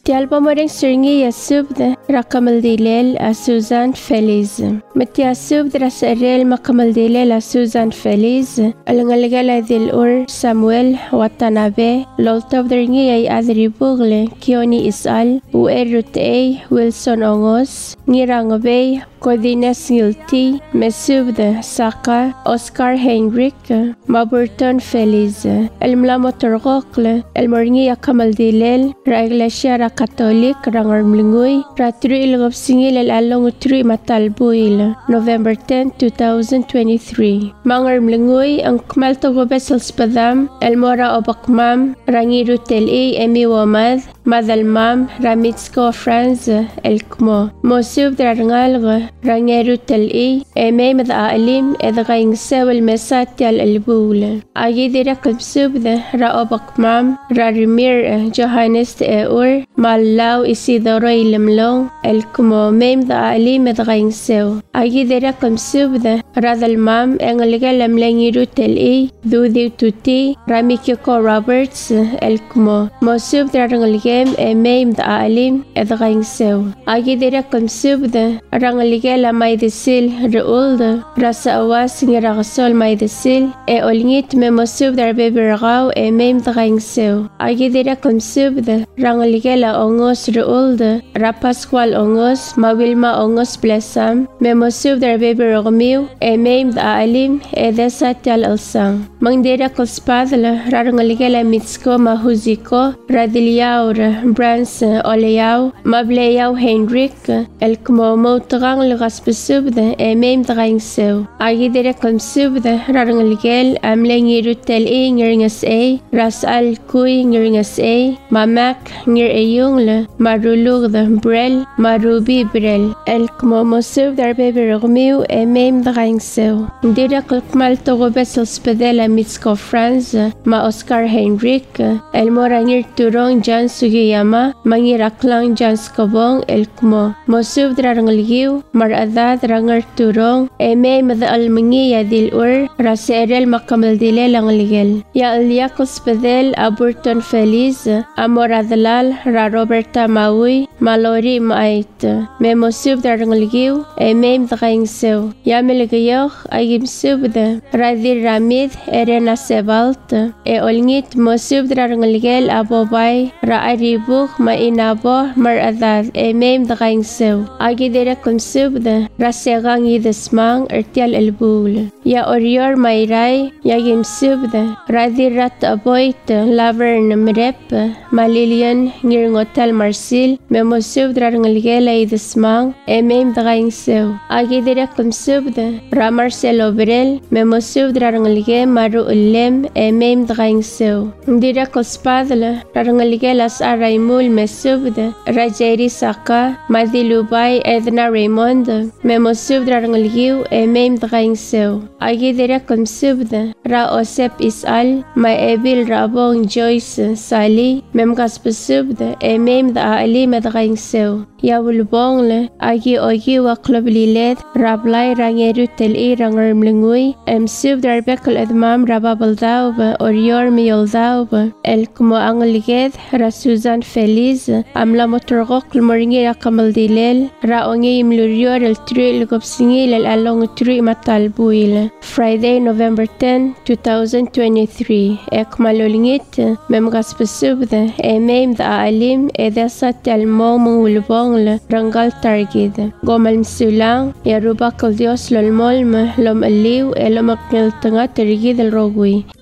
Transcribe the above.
Ti album ring seringi yasubda rakamal dilel a Susan Feliz. Mati yasubda rasarel makamal dilel a Susan Feliz. Alangalagala dil ur Samuel Watanabe. Loltav ringi ay adribugle Kioni Isal. Uerut A Wilson Ongos. Ngirangabe Codines Ngilti. Mesubda Saka Oscar Heinrich. Maburton Feliz. Elmlamotorgokle. Elmoringi yakamal dilel. Ra iglesia ra Katolik rangar mlingui ratri ilgop singil along utri matalbuil November 10, 2023. Mangar mlingui ang kmal to gobesel spadam elmora obakmam rangiru teli emi wamad madalmam ramitsko franz elkmo mosub drangalga rangeru teli eme mad alim edgaing sewel mesatial elbul agi dira kubsubda ra obakmam rarimir Johannes eur Malau Isidoro Ilimlong El Kumo Mem da Ali Medgaing Sew Agi dera kum subda Radal Mam Engaliga Lemlengiru Tel E Dudi Tuti Ramikiko Roberts El Kumo Mo subda Rangaligem E Mem da Alim Edgaing Sew Agi dera kum subda Rangaliga La Maidesil Reulda Rasa Awas Ngiragasol Maidesil E Olngit Memo subda Bebergao E Mem Dgaing Sew Agi dera kum subda Rangaliga La Ongos Reulda, Rapasqual Ongos, Mawilma Ongos Blessam, Memosub der Baby Romiu, Maimed Alim, Desatial Alsang. Mangdera Kospadla, Rarangaligala Mitsko Mahuziko, Radiliaur, Brans Oleau, Mableau Heinrich, El Kmomo Trang Lagaspesubda, Maimed Rangsew. Agidera Komsubda, Rarangaligel, Amlengiru Tel Ingeringas A, Ras Al Kui Ingeringas A, Mamak Ngir Ayungle, Marulugda Brel, Marubi Brel, El Kmomosub der Baby Romiu, Maimed Rangsew. Dira Kulkmal Togobesel Spedela Mitsko Franz, Ma Oscar Heinrich, El Morangir Turong Jan Sugiyama, Mangiraklang Jan Skobong, El Kmo, Mosub Drangliu, Maradad Rangar Turong, Maimed Almangi Yadil Ur, Raserel Makamal Dile Langligel, Ya Aliakos Spedel, Aburton Feliz, Amoradalal, Ra Roberta Maui, Malori Mait, Memosub Drangliu, Maimed Rangsew, Yamelgayoch, Agim Subda, Radir Ramid, Erena Sebalt, Olngit Mosub Dranglgel Abobay, Raaribuk, Mainabo, Maradad, Maimed Rangsew, Agidera Kumsubda, Rasegang Yidesmang, Ertial Elbul, Ya Orior Mayray, Yagim Subda, Radir Rat Aboit, Lavern Mrep, Malilian, Ngiringotel Marsil, Memosub Dranglgel Yidesmang, Maimed Rangsew, Agidera Kumsubda, Ramarcel Obrel, Memosub Dranglgel Maru Ulem, Maimed Rangsew. Ndira Kospadla, Rangalgelas Araimul Mesubda, Rajeri Saka, Madilubai Edna Raymond, Memosub Dranglgiu, Maimed Rangsew. Agidera Kumsubda, Ra Osep Isal, Maebil Rabong Joyce Sali, Memgaspesubda, Maimed Ali Medrangsew. Yawulbongle, Agi Ogi Wakloblilet, Rablai Rangeru Tel E Ranger Mlingui, Sub Darbekal Edmam Rababaldaub, Orior Mioldaub, El Kumo Angliged, Ra Susan Feliz, Amla Motorgok Moringi Akamal Dilel, Ra Ongi Mlurior El Tri Gopsingil El Along Tri Matalbuil. Friday, November 10, 2023. Ekmalolingit, Memgaspesubda, Maimed Alim, Edesat El Mom Wulbong. Rangal Targid Gomal Msulang Yaruba Kaldios Lolmolm Lom Aliw Elom Aknil Tanga Targid El Rogui